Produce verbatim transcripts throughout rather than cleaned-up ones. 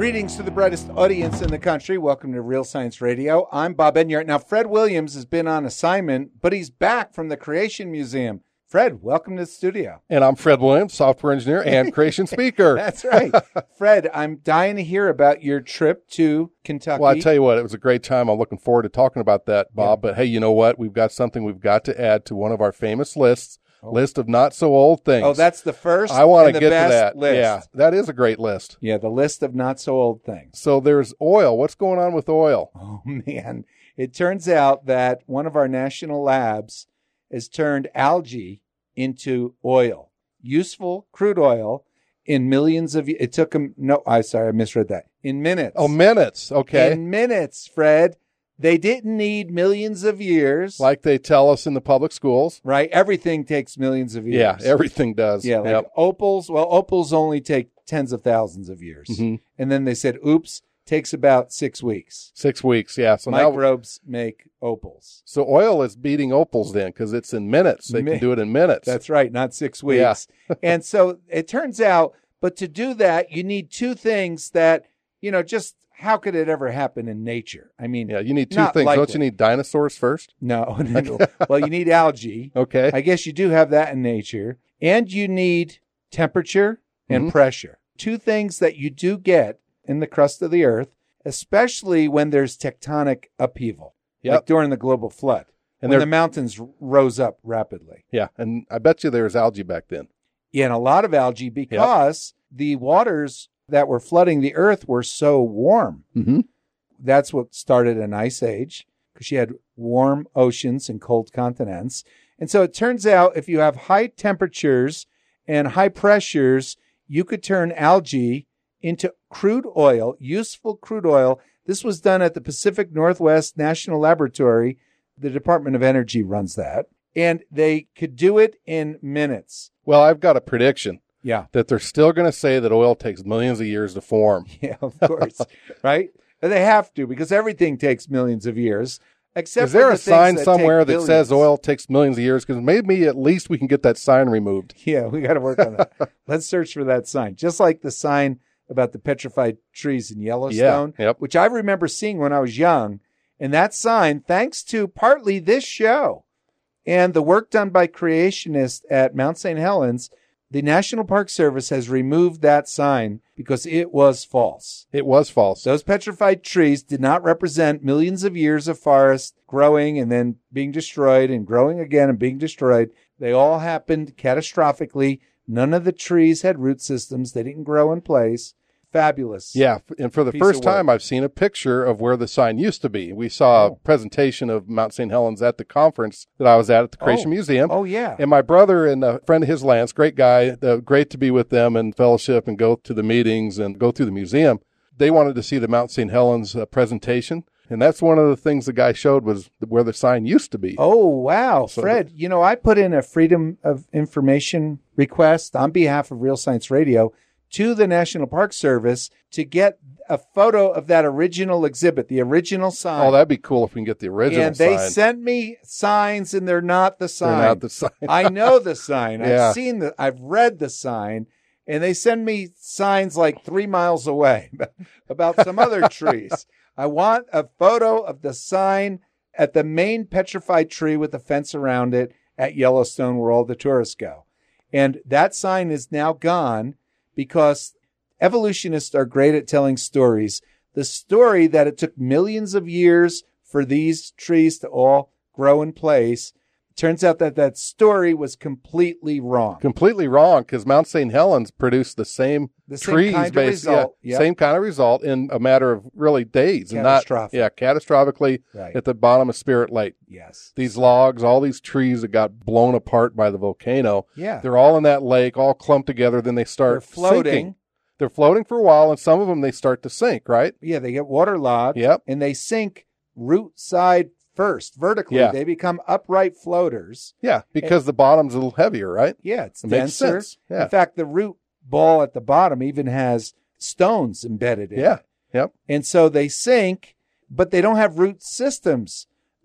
Greetings to the brightest audience in the country. Welcome to Real Science Radio. I'm Bob Enyart. Now, Fred Williams has been on assignment, but he's back from the Creation Museum. Fred, welcome to the studio. And I'm Fred Williams, software engineer and creation speaker. That's right. Fred, I'm dying to hear about your trip to Kentucky. Well, I tell you what, it was a great time. I'm looking forward to talking about that, Bob. Yeah. But hey, you know what? We've got something we've got to add to one of our famous lists. Oh. List of not so old things. Oh, that's the first. I want to and get the best to that. List. Yeah, that is a great list. Yeah, the list of not so old things. So there's oil. What's going on with oil? Oh man, it turns out that one of our national labs has turned algae into oil, useful crude oil, in millions of. It took them. No, I sorry, I misread that. In minutes. Oh, minutes. Okay. In minutes, Fred. They didn't need millions of years. Like they tell us in the public schools. Right. Everything takes millions of years. Yeah, everything does. Yeah, like yep. opals. Well, opals only take tens of thousands of years. Mm-hmm. And then they said, oops, takes about six weeks. Six weeks, yeah. So Microbes now, make opals. So oil is beating opals then because it's in minutes. They Min- can do it in minutes. That's right, not six weeks. Yeah. And so it turns out, but to do that, you need two things that, you know, just how could it ever happen in nature? I mean, yeah, you need two not things. likely. Don't you need dinosaurs first? No, no. Well, you need algae. Okay. I guess you do have that in nature. And you need temperature and mm-hmm. pressure. Two things that you do get in the crust of the earth, especially when there's tectonic upheaval, yep. like during the global flood, and when the mountains rose up rapidly. Yeah, and I bet you there was algae back then. Yeah, and a lot of algae because yep. the waters that were flooding the earth were so warm. Mm-hmm. That's what started an ice age, because you had warm oceans and cold continents. And so it turns out if you have high temperatures and high pressures, you could turn algae into crude oil, useful crude oil. This was done at the Pacific Northwest National Laboratory. The Department of Energy runs that. And they could do it in minutes. Well, I've got a prediction. Yeah. That they're still going to say that oil takes millions of years to form. Yeah, of course. Right? They have to, because everything takes millions of years. Except Is there for the a sign that somewhere that billions. says oil takes millions of years? Because maybe at least we can get that sign removed. Yeah, we got to work on that. Let's search for that sign. Just like the sign about the petrified trees in Yellowstone, yeah, yep. which I remember seeing when I was young. And that sign, thanks to partly this show and the work done by creationists at Mount Saint Helens, the National Park Service has removed that sign because it was false. It was false. Those petrified trees did not represent millions of years of forest growing and then being destroyed and growing again and being destroyed. They all happened catastrophically. None of the trees had root systems. They didn't grow in place. Fabulous. Yeah, and for the first time, I've seen a picture of where the sign used to be. We saw oh. a presentation of Mount Saint Helens at the conference that I was at at the Creation oh. Museum. Oh, yeah. And my brother and a friend of his, Lance, great guy, uh, great to be with them and fellowship and go to the meetings and go through the museum. They wanted to see the Mount Saint Helens uh, presentation. And that's one of the things the guy showed was where the sign used to be. Oh, wow. So Fred, the, you know, I put in a Freedom of Information request on behalf of Real Science Radio to the National Park Service to get a photo of that original exhibit, the original sign. Oh, that'd be cool if we can get the original and they sign. sent me signs, and they're not the sign. They're not the sign. I know the sign. Yeah. I've seen the, I've read the sign, and they send me signs like three miles away about some other trees. I want a photo of the sign at the main petrified tree with the fence around it at Yellowstone, where all the tourists go. And that sign is now gone, because evolutionists are great at telling stories. The story that it took millions of years for these trees to all grow in place, turns out that that story was completely wrong. Completely wrong, because Mount Saint Helens produced the same, the same trees, kind of based, result. Yeah, Yep. Same kind of result in a matter of really days. Catastrophic. And not, yeah, catastrophically Right. at the bottom of Spirit Lake. Yes. These logs, all these trees that got blown apart by the volcano, Yeah. they're all in that lake, all clumped together. Then they start They're floating. sinking. They're floating for a while, and some of them, they start to sink, right? Yeah, they get waterlogged. Yep. And they sink root side first, vertically. Yeah. They become upright floaters. Yeah, because the bottom's a little heavier, right? Yeah, it's It makes denser. sense. Yeah. In fact, the root ball at the bottom even has stones embedded in Yeah. it. Yep. And so they sink, but they don't have root systems.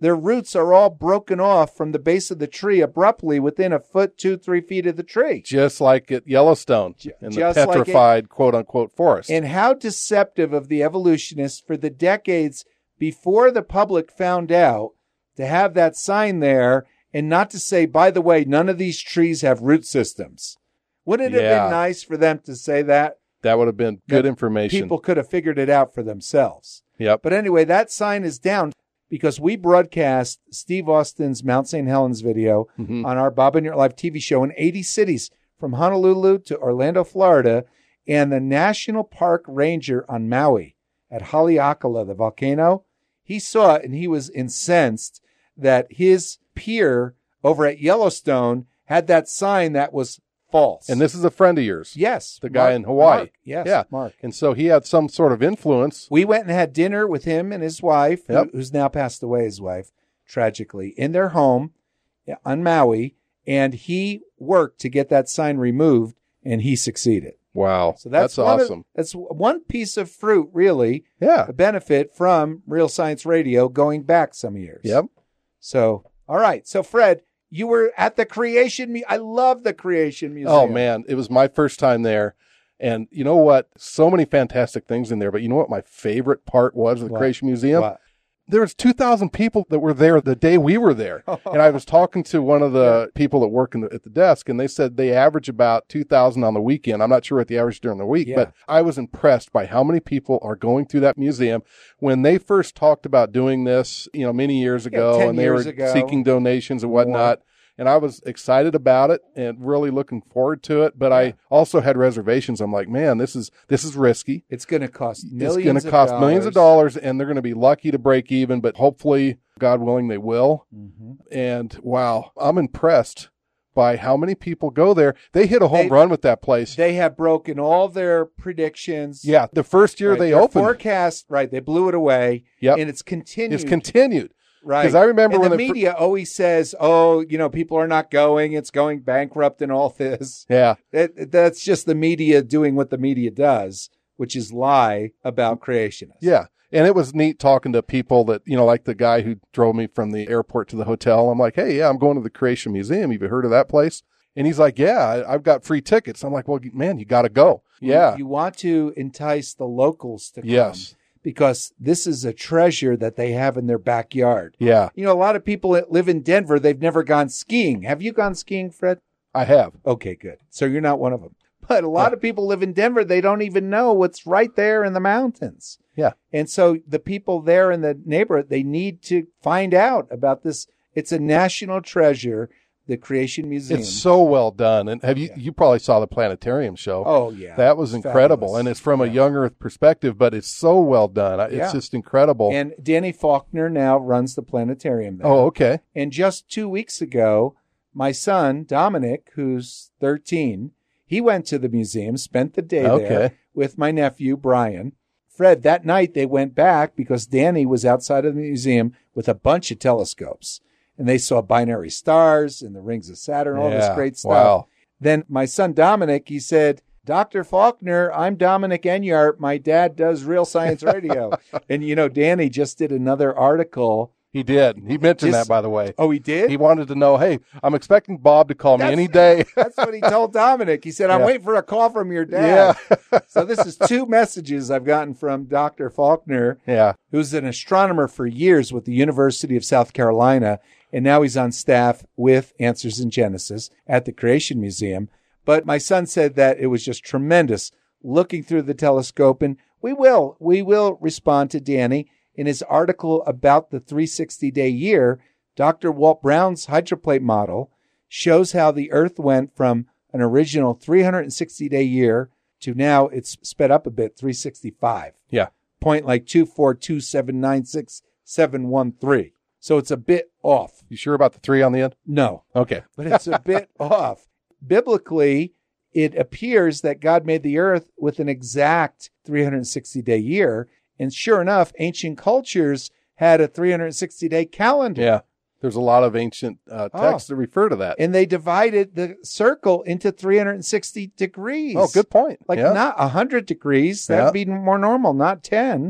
their roots are all broken off from the base of the tree abruptly within a foot, two, three feet of the tree. Just like at Yellowstone in the just like it- petrified quote-unquote forest. And how deceptive of the evolutionists for the decades before the public found out to have that sign there and not to say, by the way, none of these trees have root systems. Wouldn't it have Yeah. been nice for them to say that? That would have been good That information. People could have figured it out for themselves. Yep. But anyway, that sign is down because we broadcast Steve Austin's Mount Saint Helens video Mhm. on our Bob and Your Life T V show in eighty cities from Honolulu to Orlando, Florida, and the National Park Ranger on Maui at Haleakala, the volcano. He saw it and he was incensed that his peer over at Yellowstone had that sign that was false. And this is a friend of yours. yes, the guy Mark- in Hawaii. Mark. Yes, Yeah. Mark. And so he had some sort of influence. We went and had dinner with him and his wife, who- Yep. who's now passed away, his wife, tragically, in their home on Maui. And he worked to get that sign removed, and he succeeded. Wow. So that's, that's one of- awesome. that's one piece of fruit, really, Yeah. a benefit from Real Science Radio going back some years. Yep. So, all right. So, Fred, you were at the Creation Mu- I love the Creation Museum. Oh, man. It was my first time there. And you know what? So many fantastic things in there. But you know what my favorite part was of the What? Creation Museum? What? There was two thousand people that were there the day we were there. And I was talking to one of the people that work in the, at the desk, and they said they average about two thousand on the weekend. I'm not sure what the average during the week, Yeah. but I was impressed by how many people are going through that museum. When they first talked about doing this, you know, many years ago, ten and they years were ago. seeking donations and whatnot. And I was excited about it and really looking forward to it. But I also had reservations. I'm like, man, this is this is risky. It's going to cost millions It's going to of cost millions of dollars. dollars, and they're going to be lucky to break even. But hopefully, God willing, they will. Mhm. And wow, I'm impressed by how many people go there. They hit a home They- run with that place. They have broken all their predictions. yeah, the first year Right, they their opened, forecast, right? They blew it away. Yep. And it's continued. it's continued. right. 'cause I remember and when the the fir- media always says, "Oh, you know, people are not going. It's going bankrupt and all this." Yeah, That, that's just the media doing what the media does, which is lie about creationists. yeah. And it was neat talking to people that, you know, like the guy who drove me from the airport to the hotel. I'm like, hey, yeah, I'm going to the Creation Museum. Have you heard of that place? And he's like, yeah, I- I've got free tickets. I'm like, well, man, you got to go. You- Yeah. You want to entice the locals to come. Yes. Because this is a treasure that they have in their backyard. Yeah, You know, a lot of people that live in Denver, they've never gone skiing. Have you gone skiing, Fred? I have. Okay, good. So you're not one of them. But a lot Yeah. of people live in Denver. They don't even know what's right there in the mountains. Yeah. And so the people there in the neighborhood, they need to find out about this. It's a national treasure, the Creation Museum. It's so well done. And have you, you probably saw the planetarium show. oh, yeah. That was It's incredible. fabulous. And it's from a Yeah. young Earth perspective, but it's so well done. It's Yeah. just incredible. And Danny Faulkner now runs the planetarium there. oh, okay. And just two weeks ago, my son, Dominic, who's thirteen, he went to the museum, spent the day Okay. there with my nephew, Brian. Fred, that night they went back because Danny was outside of the museum with a bunch of telescopes. And they saw binary stars and the rings of Saturn, all this Yeah. great stuff. Wow. Then my son, Dominic, he said, Doctor Faulkner, I'm Dominic Enyart. My dad does Real Science Radio. And, you know, Danny just did another article. He did. He mentioned Just- that, by the way. Oh, he did? He wanted to know, hey, I'm expecting Bob to call me That's- any day. That's what he told Dominic. He said, I'm Yeah. waiting for a call from your dad. Yeah. So this is two messages I've gotten from Doctor Faulkner, yeah. who's an astronomer for years with the University of South Carolina. And now he's on staff with Answers in Genesis at the Creation Museum. But my son said that it was just tremendous looking through the telescope. And we will, we will respond to Danny. In his article about the three hundred sixty day year, Doctor Walt Brown's hydroplate model shows how the Earth went from an original three hundred sixty day year to now it's sped up a bit, three hundred sixty-five. Yeah. Point like two four two seven nine six seven one three. So it's a bit off. You sure about the three on the end? No, Okay. but it's a bit off. Biblically, it appears that God made the earth with an exact three hundred sixty day year. And sure enough, ancient cultures had a three hundred sixty day calendar. Yeah. There's a lot of ancient uh, texts that refer to that. And they divided the circle into three hundred sixty degrees. Oh, good point. Like yeah. not one hundred degrees. That Yeah. would be more normal, not ten.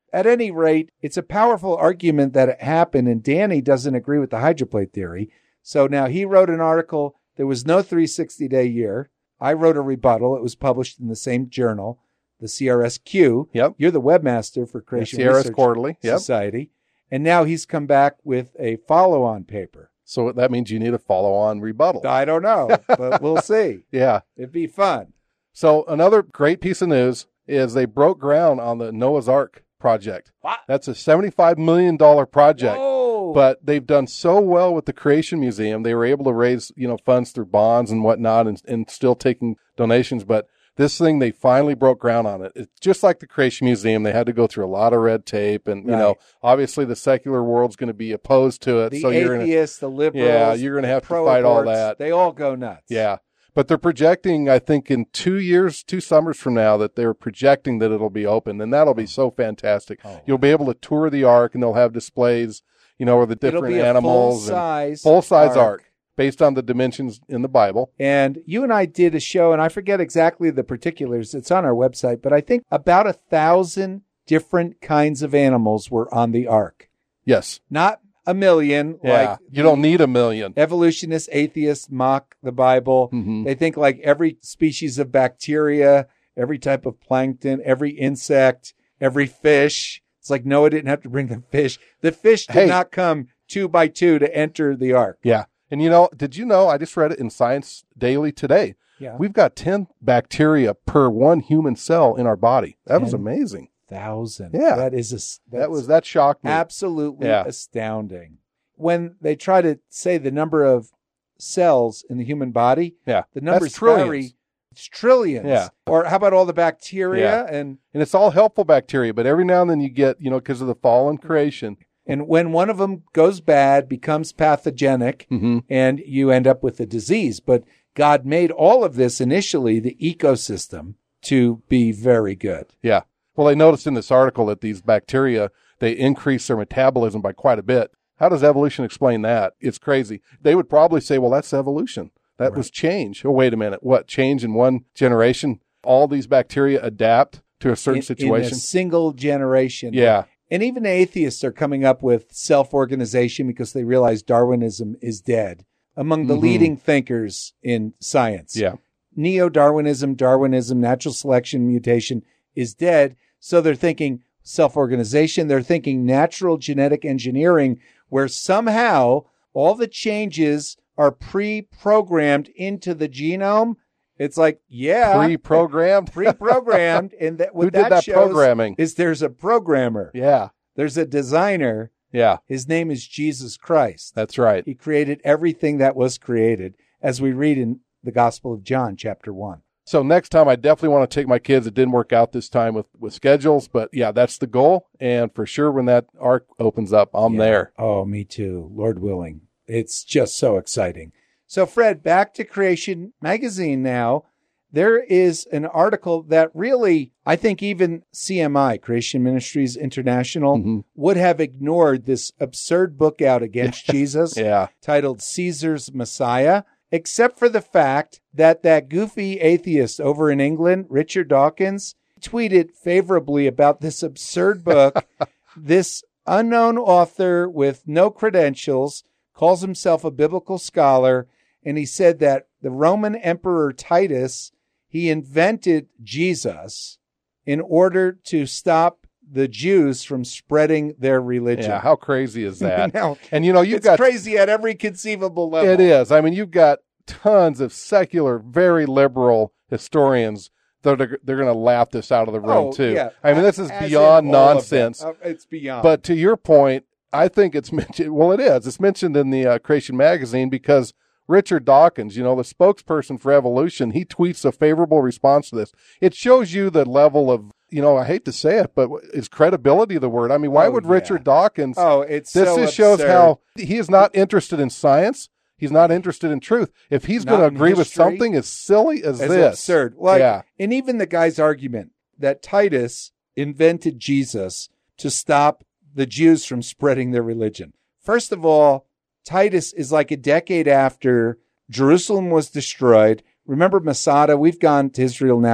At any rate, it's a powerful argument that it happened, and Danny doesn't agree with the hydroplate theory. So now he wrote an article. There was no three hundred sixty day year. I wrote a rebuttal. It was published in the same journal, the C R S Q. Yep. You're the webmaster for Creation C R S Research Quarterly. Yep. Society. And now he's come back with a follow-on paper. So that means you need a follow-on rebuttal. I don't know, but we'll see. Yeah. It'd be fun. So another great piece of news is they broke ground on the Noah's Ark project. What? That's a seventy-five million dollars project. Whoa. But they've done so well with the Creation Museum. They were able to raise, you know, funds through bonds and whatnot and, and still taking donations. But this thing, they finally broke ground on it. It's just like the Creation Museum. They had to go through a lot of red tape. And, you Right. know, obviously the secular world's going to be opposed to it. The so you're atheists, the liberals, Yeah, you're gonna have to pro fight all aborts, that. They all go nuts. Yeah. But they're projecting, I think, in two years, two summers from now, that they're projecting that it'll be open. And that'll be so fantastic. Oh. You'll be able to tour the Ark, and they'll have displays, you know, of the It'll different be a animals. full-size Full-size ark. ark, based on the dimensions in the Bible. And you and I did a show, and I forget exactly the particulars. It's on our website, but I think about a thousand different kinds of animals were on the ark. Yes. Not a million. Yeah. Like you don't need a million. evolutionists, atheists mock the Bible. Mhm. They think like every species of bacteria, every type of plankton, every insect, every fish. It's like Noah didn't have to bring the fish. The fish did Hey. not come two by two to enter the ark. Yeah. And, you know, did you know, I just read it in Science Daily today. Yeah. We've got ten bacteria per one human cell in our body. That was ten amazing. Thousand. Yeah. That is a, that's That was, that shocked me. absolutely Yeah. astounding. When they try to say the number of cells in the human body, Yeah. the numbers That's trillions. vary. It's trillions. Yeah. Or how about all the bacteria? And And it's all helpful bacteria, but every now and then you get, you know, because of the fallen creation. and when one of them goes bad, becomes pathogenic, Mm-hmm. and you end up with a disease. But God made all of this initially, the ecosystem, to be very good. Yeah. Well, I noticed in this article that these bacteria, they increase their metabolism by quite a bit. How does evolution explain that? It's crazy. They would probably say, well, that's evolution. That was change. Oh, wait a minute. What? Change in one generation? All these bacteria adapt to a certain In, in situation? a single generation. Yeah. And even atheists are coming up with self-organization because they realize Darwinism is dead. Among the Mhm. leading thinkers in science. Yeah. Neo-Darwinism, Darwinism, natural selection, mutation is dead. So they're thinking self-organization. They're thinking natural genetic engineering, where somehow all the changes are pre-programmed into the genome. It's like, yeah, Pre-programmed? pre-programmed. And that what Who did that, that shows programming? is there's a programmer. Yeah. There's a designer. Yeah. His name is Jesus Christ. That's right. He created everything that was created, as we read in the Gospel of John, chapter one. So next time, I definitely want to take my kids. It didn't work out this time with, with schedules, but yeah, that's the goal. And for sure, when that ark opens up, I'm Yeah. there. Oh, me too. Lord willing. It's just so exciting. So, Fred, back to Creation Magazine now. There is an article that really, I think even C M I, Creation Ministries International, Mhm. would have ignored this absurd book out against Jesus Yeah. titled Caesar's Messiah, except for the fact that that goofy atheist over in England, Richard Dawkins, tweeted favorably about this absurd book. This unknown author with no credentials calls himself a biblical scholar, and he said that the Roman Emperor Titus, he invented Jesus in order to stop the Jews from spreading their religion. Yeah. How crazy is that? Now, And you know, you've it's got crazy at every conceivable level. It is. I mean, you've got tons of secular, very liberal historians that are they're going to laugh this out of the room Oh, too. yeah. I mean, this is As in beyond all of nonsense. them. Uh, It's beyond. But to your point, I think it's mentioned. Well, it is. It's mentioned in the uh, Creation Magazine because Richard Dawkins, you know, the spokesperson for evolution, he tweets a favorable response to this. It shows you the level of, you know, I hate to say it, but is credibility the word? I mean, why Oh, would yeah. Richard Dawkins? oh, it's this so just shows absurd. how he is not interested in science. He's not interested in truth. If he's Not going to in agree with history. something as silly as It's this, absurd. Like, yeah, and even the guy's argument that Titus invented Jesus to stop the Jews from spreading their religion. First of all, Titus is like a decade after Jerusalem was destroyed. Remember Masada? We've gone to Israel now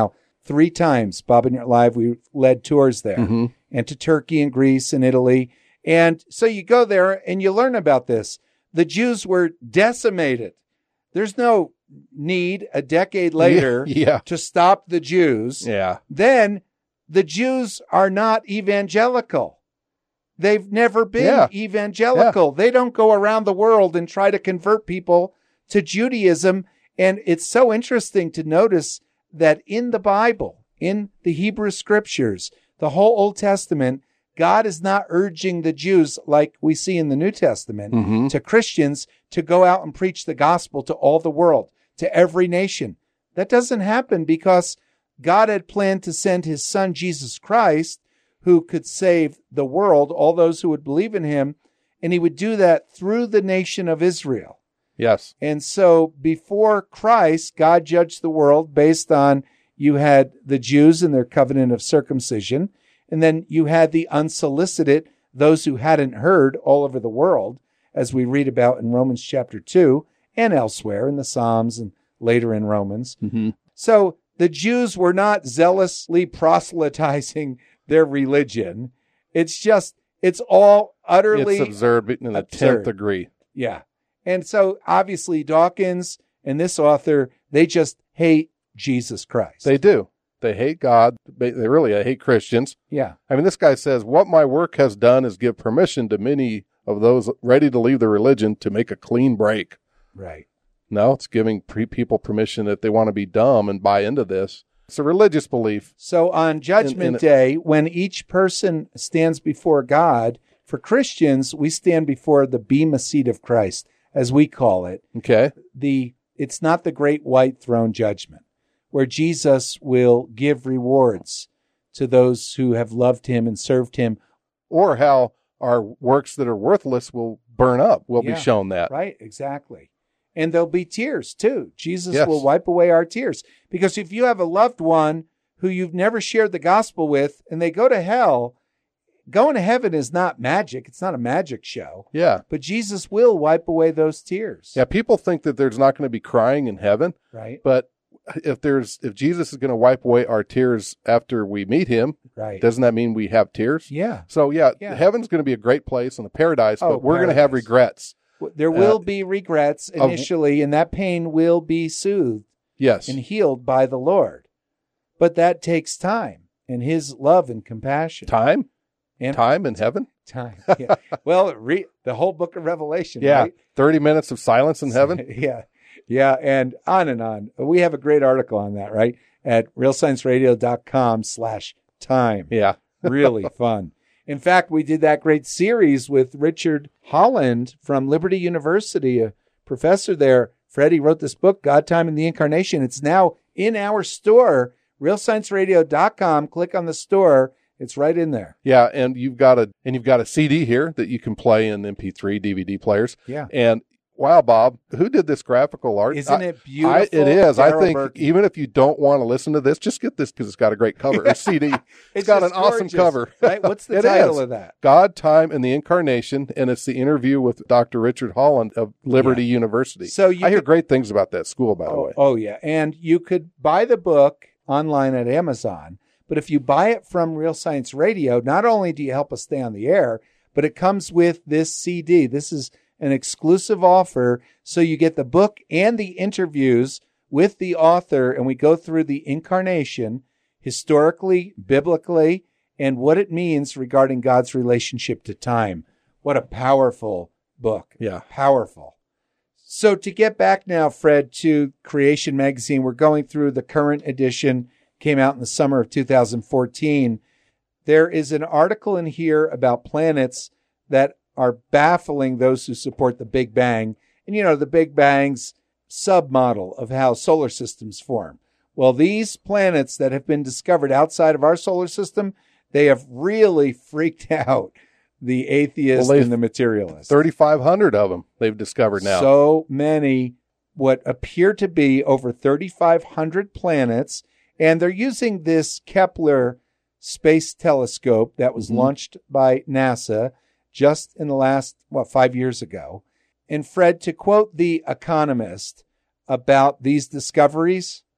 three times. Bob and Live, we led tours there, Mm-hmm. and to Turkey and Greece and Italy. And so you go there and you learn about this. The Jews were decimated. There's no need a decade later Yeah. to stop the Jews. Yeah. Then the Jews are not evangelical. They've never been Yeah. evangelical. They don't go around the world and try to convert people to Judaism. And it's so interesting to notice that in the Bible, in the Hebrew scriptures, the whole Old Testament, God is not urging the Jews like we see in the New Testament Mm-hmm. to Christians to go out and preach the gospel to all the world, to every nation. That doesn't happen because God had planned to send his son, Jesus Christ, who could save the world, all those who would believe in him, and he would do that through the nation of Israel. Yes. And so before Christ, God judged the world based on you had the Jews and their covenant of circumcision, and then you had the unsolicited, those who hadn't heard all over the world, as we read about in Romans chapter two and elsewhere in the Psalms and later in Romans. Mm-hmm. So the Jews were not zealously proselytizing their religion. It's just, it's all utterly It's absurd in the absurd. tenth degree. Yeah. And so obviously Dawkins and this author, they just hate Jesus Christ. They do. They hate God. They they really hate Christians. yeah. I mean, this guy says, what my work has done is give permission to many of those ready to leave their religion to make a clean break. Right. No, it's giving pre- people permission that they want to be dumb and buy into this. It's a religious belief. So on Judgment In- in- Day, when each person stands before God, for Christians, we stand before the bema seat of Christ, as we call it. Okay. The it's not the great white throne judgment, where Jesus will give rewards to those who have loved him and served him. Or how our works that are worthless will burn up. We'll Yeah. be shown that. Right, exactly. And there'll be tears too. Jesus Yes. will wipe away our tears. Because if you have a loved one who you've never shared the gospel with and they go to hell, going to heaven is not magic. It's not a magic show. Yeah. But Jesus will wipe away those tears. Yeah. People think that there's not going to be crying in heaven, Right, but if there's if Jesus is going to wipe away our tears after we meet him, right. doesn't that mean we have tears? Yeah. So yeah, Yeah. heaven's going to be a great place and a paradise, Oh, but we're going to have paradise. regrets. There will Uh, be regrets of- initially, and that pain will be soothed Yes. and healed by the Lord. But that takes time and his love and compassion. Time? And Time in heaven? Time. Yeah. Well, re- the whole book of Revelation, Yeah. right? thirty minutes of silence in heaven? Yeah. Yeah. And on and on. We have a great article on that, right? At realscienceradio.com slash time. Yeah. Really fun. In fact, we did that great series with Richard Holland from Liberty University, a professor there. Freddie wrote this book, God, Time, and the Incarnation. It's now in our store, real science radio dot com. Click on the store. It's right in there. Yeah, and you've got a and you've got a C D here that you can play in M P three D V D players. Yeah. And wow, Bob, who did this graphical art? Isn't I- it beautiful? I, it is. I Darryl think Berkey. even if you don't want to listen to this, just get this because it's got a great cover. A C D. it's It's got an just awesome gorgeous, cover. Right? What's the It title is. of that? God, Time, and the Incarnation, and it's the interview with Doctor Richard Holland of Liberty University. So you I hear could- great things about that school, by the Oh, way. oh, yeah. And you could buy the book online at Amazon, but if you buy it from Real Science Radio, not only do you help us stay on the air, but it comes with this C D. This is an exclusive offer. So you get the book and the interviews with the author, and we go through the incarnation historically, biblically, and what it means regarding God's relationship to time. What a powerful book. Yeah. Powerful. So to get back now, Fred, to Creation Magazine, we're going through the current edition, came out in the summer of two thousand fourteen. There is an article in here about planets that are baffling those who support the Big Bang. And, you know, the Big Bang's submodel of how solar systems form. Well, these planets that have been discovered outside of our solar system, they have really freaked out the atheists Well, they've- and the materialists. thirty-five hundred of them they've discovered now. So many, what appear to be over thirty-five hundred planets. And they're using this Kepler space telescope that was Mhm. launched by NASA just in the last, what, five years ago. And Fred, to quote The Economist about these discoveries,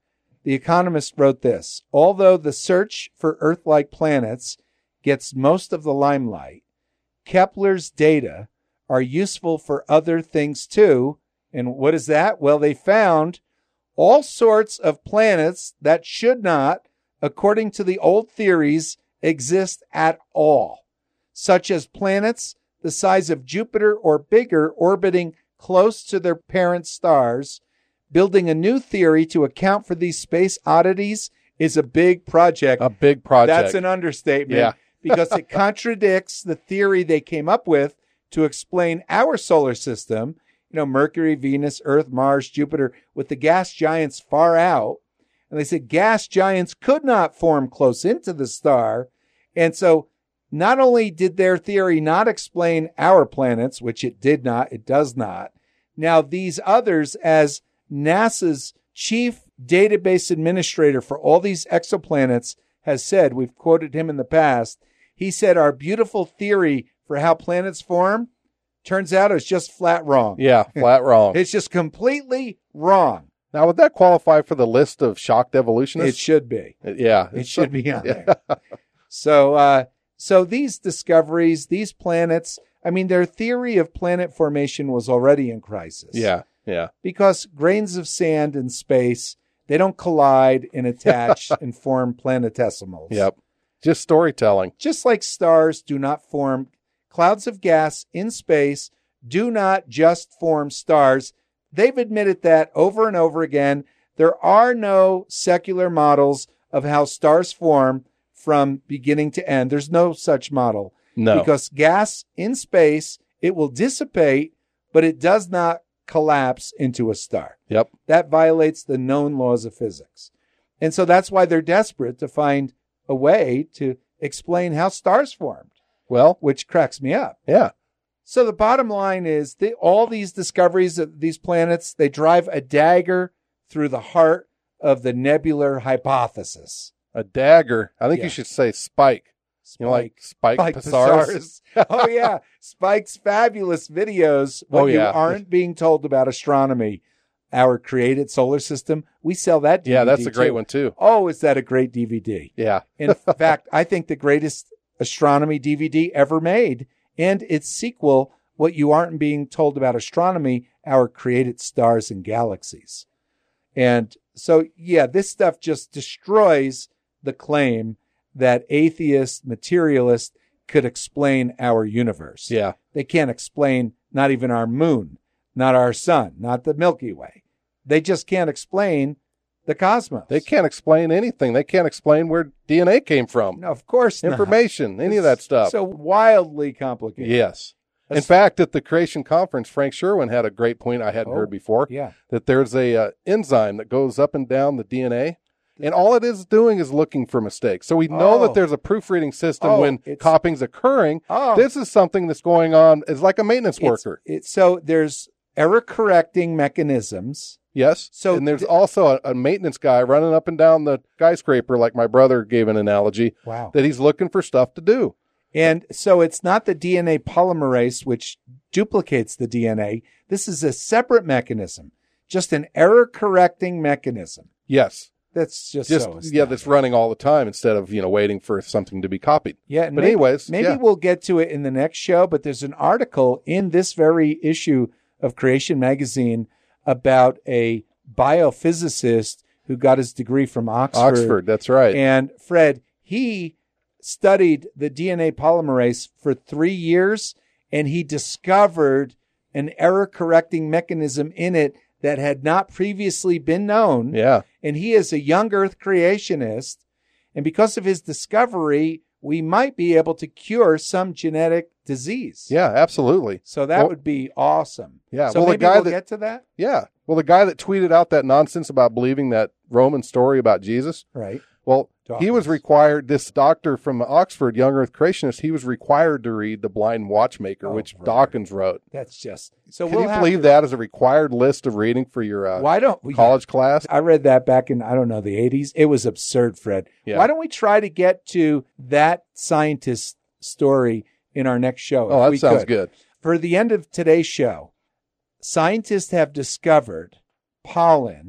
The Economist wrote this: although the search for Earth-like planets gets most of the limelight, Kepler's data are useful for other things too. And what is that? Well, they found all sorts of planets that should not, according to the old theories, exist at all, such as planets the size of Jupiter or bigger orbiting close to their parent stars. Building a new theory to account for these space oddities is a big project. A big project. That's an understatement. Yeah. Because it contradicts the theory they came up with to explain our solar system, you know, Mercury, Venus, Earth, Mars, Jupiter, with the gas giants far out. And they said gas giants could not form close into the star. And so not only did their theory not explain our planets, which it did not, it does not. Now these others, as NASA's chief database administrator for all these exoplanets, has said, we've quoted him in the past, he said our beautiful theory for how planets form turns out it's just flat wrong. Yeah, flat wrong. It's just completely wrong. Now, would that qualify for the list of shocked evolutionists? It should be. Yeah. It should be on there. So, uh, so these discoveries, these planets, I mean, their theory of planet formation was already in crisis. Yeah, yeah. Because grains of sand in space, they don't collide and attach and form planetesimals. Yep. Just storytelling. Just like stars do not form, clouds of gas in space do not just form stars. They've admitted that over and over again. There are no secular models of how stars form from beginning to end. There's no such model. No. Because gas in space, it will dissipate, but it does not collapse into a star. Yep. That violates the known laws of physics. And so that's why they're desperate to find a way to explain how stars formed, Well, which cracks me up. yeah. So the bottom line is that all these discoveries of these planets, they drive a dagger through the heart of the nebular hypothesis. A dagger. I think Yeah. you should say spike. Spike. You know, like Spike, Spike Pissarros. Pissarros. Oh, yeah. Spike's fabulous videos. What Oh, you yeah. aren't being told about astronomy, our created solar system. We sell that D V D Yeah, that's a great too. one, too. Oh, is that a great D V D? Yeah. In fact, I think the greatest astronomy D V D ever made, and its sequel, What You Aren't Being Told About Astronomy, Our Created Stars and Galaxies. And so, yeah, this stuff just destroys the claim that atheists, materialists could explain our universe. Yeah. They can't explain not even our moon, not our sun, not the Milky Way. They just can't explain the cosmos. They can't explain anything. They can't explain where D N A came from. No, of course not. Information, any of that stuff. So wildly complicated. Yes. In That's- fact, at the Creation Conference, Frank Sherwin had a great point I hadn't Oh, heard before, Yeah. that there's a uh, enzyme that goes up and down the D N A, and all it is doing is looking for mistakes. So we know Oh. that there's a proofreading system Oh, when it's- copying's occurring. Oh. This is something that's going on. It's like a maintenance It's- worker. It's, so there's error correcting mechanisms. Yes. So and there's th- also a, a maintenance guy running up and down the skyscraper, like my brother gave an analogy, Wow. that he's looking for stuff to do. And so it's not the D N A polymerase which duplicates the D N A. This is a separate mechanism, just an error correcting mechanism. Yes. That's just, Just so yeah, astounding. that's running all the time instead of, you know, waiting for something to be copied. Yeah, and But maybe, anyways, maybe yeah. we'll get to it in the next show, but there's an article in this very issue of Creation Magazine about a biophysicist who got his degree from Oxford. Oxford, that's right. And Fred, he studied the D N A polymerase for three years, and he discovered an error correcting mechanism in it that had not previously been known. yeah. And he is a young earth creationist. And because of his discovery, we might be able to cure some genetic disease. Yeah, absolutely. So that Well- would be awesome. Yeah, So well, the maybe guy we'll that- get to that. Yeah. Well, the guy that tweeted out that nonsense about believing that Roman story about Jesus, Right. well, he was Dawkins. required, this doctor from Oxford, young earth creationist, he was required to read The Blind Watchmaker, Oh, which brother. Dawkins wrote. That's just so. Can we'll you have believe to- that as a required list of reading for your uh, Why don't we? college class? I read that back in, I don't know, the eighties. It was absurd, Fred. Yeah. Why don't we try to get to that scientist story in our next show? Oh, if that we sounds could? good. For the end of today's show, scientists have discovered pollen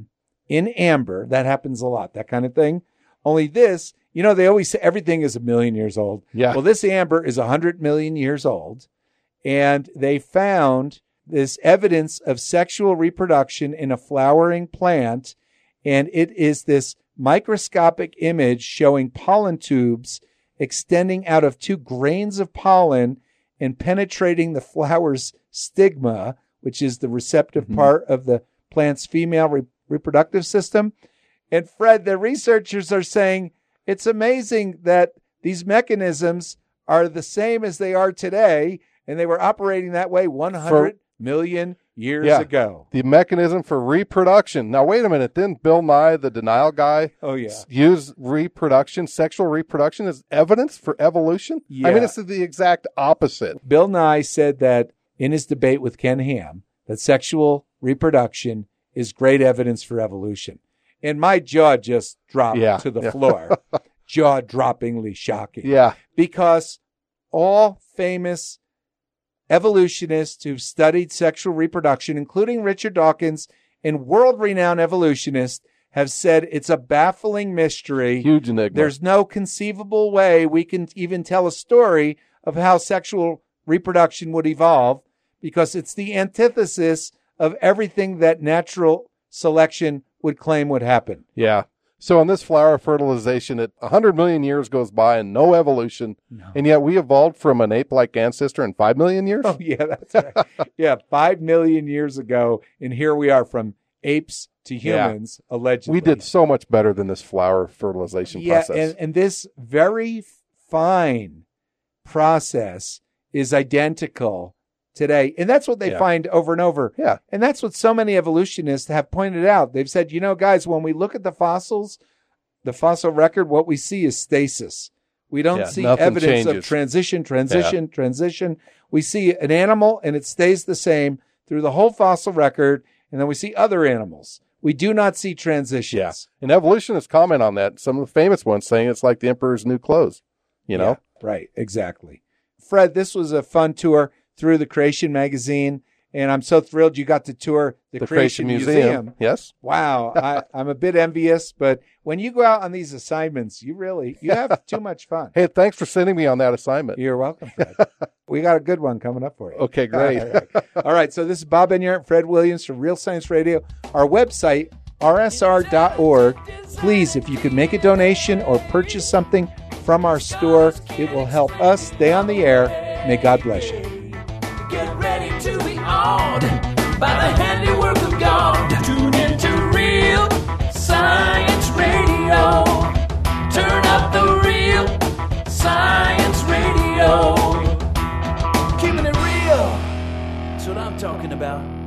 in amber. That happens a lot, that kind of thing. Only this, you know, they always say everything is a million years old. Yeah. Well, this amber is one hundred million years old. And they found this evidence of sexual reproduction in a flowering plant. And it is this microscopic image showing pollen tubes extending out of two grains of pollen and penetrating the flower's stigma, which is the receptive mm-hmm. part of the plant's female re- reproductive system. And Fred, the researchers are saying it's amazing that these mechanisms are the same as they are today, and they were operating that way one hundred for, million years yeah, ago. The mechanism for reproduction. Now, wait a minute. Didn't Bill Nye, the denial guy, oh, yeah. use reproduction, sexual reproduction as evidence for evolution? Yeah. I mean, it's the exact opposite. Bill Nye said that in his debate with Ken Ham, that sexual reproduction is great evidence for evolution. And my jaw just dropped yeah. to the yeah. floor. Jaw-droppingly shocking. Yeah. Because all famous evolutionists who've studied sexual reproduction, including Richard Dawkins and world-renowned evolutionists, have said it's a baffling mystery. Huge enigma. There's no conceivable way we can even tell a story of how sexual reproduction would evolve, because it's the antithesis of everything that natural selection would claim would happen. Yeah. So in this flower fertilization, it one hundred million years goes by and no evolution, no. and yet we evolved from an ape-like ancestor in five million years? Oh, yeah, that's right. yeah, five million years ago, and here we are from apes to humans, yeah. allegedly. We did so much better than this flower fertilization yeah, process. And, and this very fine process is identical today. And that's what they yeah. find over and over. Yeah. And that's what so many evolutionists have pointed out. They've said, you know, guys, when we look at the fossils, the fossil record, what we see is stasis. We don't yeah, see nothing evidence changes. of transition, transition, yeah. transition. We see an animal and it stays the same through the whole fossil record. And then we see other animals. We do not see transitions. Yeah. And evolutionists comment on that. Some of the famous ones saying it's like the emperor's new clothes, you know? Yeah, right. Exactly. Fred, this was a fun tour through the Creation Magazine, and I'm so thrilled you got to tour the, the Creation, Creation Museum. Museum. Yes. Wow. I, I'm a bit envious, but when you go out on these assignments, you really, you have too much fun. Hey, thanks for sending me on that assignment. You're welcome, Fred. We got a good one coming up for you. Okay, great. All right. All right, so this is Bob Enyart and Fred Williams from Real Science Radio. Our website, r s r dot org. Please, if you could make a donation or purchase something from our store, it will help us stay on the air. May God bless you. Get ready to be awed by the handiwork of God. Tune into Real Science Radio. Turn up the Real Science Radio. Keeping it real. That's what I'm talking about.